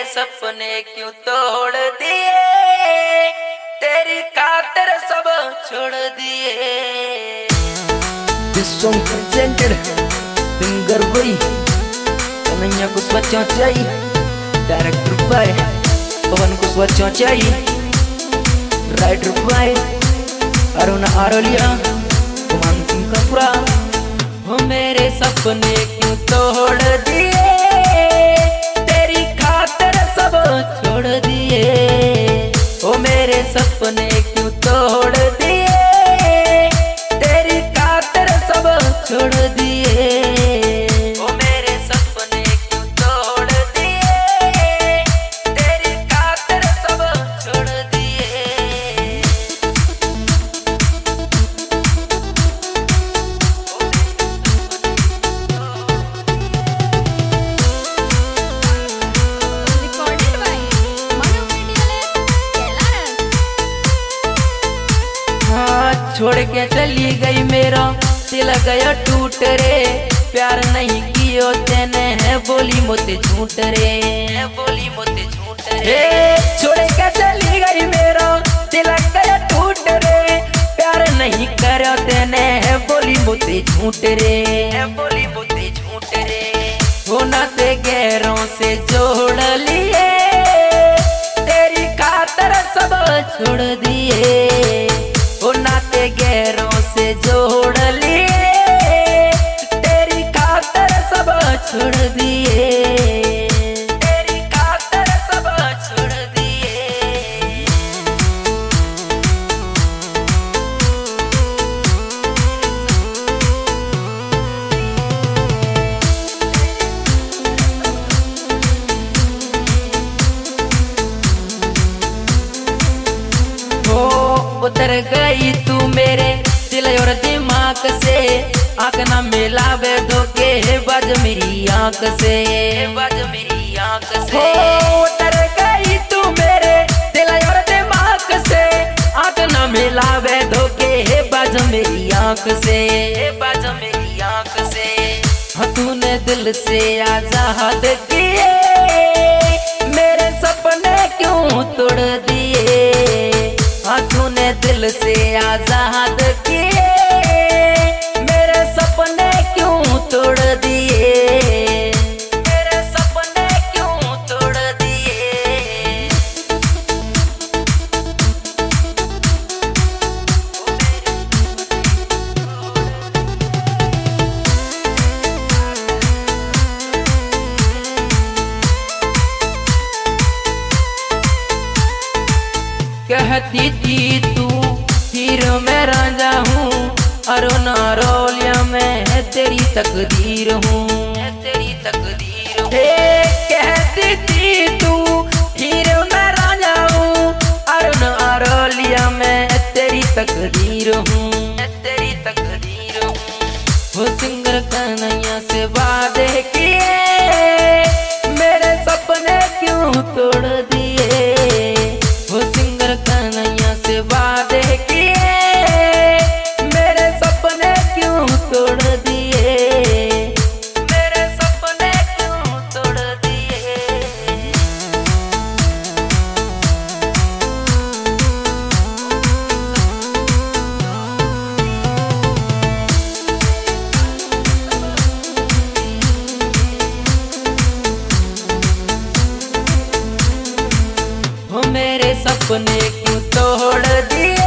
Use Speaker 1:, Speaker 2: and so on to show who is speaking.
Speaker 1: सपने क्यों तोड़ दिए, तेरी खातिर सब छोड़ दिए।
Speaker 2: This song presented singer by Kanhaiya Kuswa Chauchai, director by Pawan Kuswa Chauchai, writer by Aruna Arolia, Kuman Singh Kapura।
Speaker 1: वो मेरे सपने क्यों तोड़ दिए, तेरी खातिर सब छोड़ दिए। वो मेरे सपने क्यों तोड़ दिए, तेरी खातिर सब छोड़ दिए। वो मेरे सपने क्यों तोड़ दिए, तेरी खातिर सब छोड़ दिए। छोड़ के चली गई मेरा दिल गया टूट रे, प्यार नहीं कियो तेने है बोली मोते झूठ रे, बोली मोते झूठ रे। छोड़ के चली गई मेरा दिल गया टूट रे, प्यार नहीं करो तेने है बोली मोते झूठ रे, बोली मोते झूठ रे। होना ते गैरों से जोड़ लिए, तेरी खातिर सब छोड़ दिए। वो नाते गैरों से जोड़ लिए, तेरी खातिर सब छोड़ दिए, तेरी खातिर सब छोड़ दिए। उतर गई तू मेरे दिल और दिमाग से, आंख ना मिलावे धोखे बज मेरी आंख से, बज मेरी आंख से। उतर गई तू मेरे दिल और दिमाग से, आंख ना मिलावे धोखे बज मेरी आंख से, बज मेरी आंख से। हाँ तूने दिल से आजाद किए, मेरे सपने क्यों तोड़ दिए। हाँ तूने दिल से आजाद किए, मेरे सपने क्यों तोड़ दिए, मेरे सपने क्यों तोड़ दिए। कहती थी तू हीरो में राजा हूँ, अरुण अरोलिया में तेरी तकदीर हूँ, तेरी तकदीर हूँ। कहती थी तू हीरो में राजा हूँ, अरुण अरोलिया में तेरी तकदीर हूँ, तेरी तकदीर हूँ। वो सिंगर कन्हैया से वादे किए, मेरे सपने क्यों तोड़ दिए। वो सिंगर कन्हैया से वादे किए, मेरे सपने क्यों तोड़ दिए, मेरे सपने क्यों तोड़ दिए। वो मेरे सपने क्यों तोड़ दिए,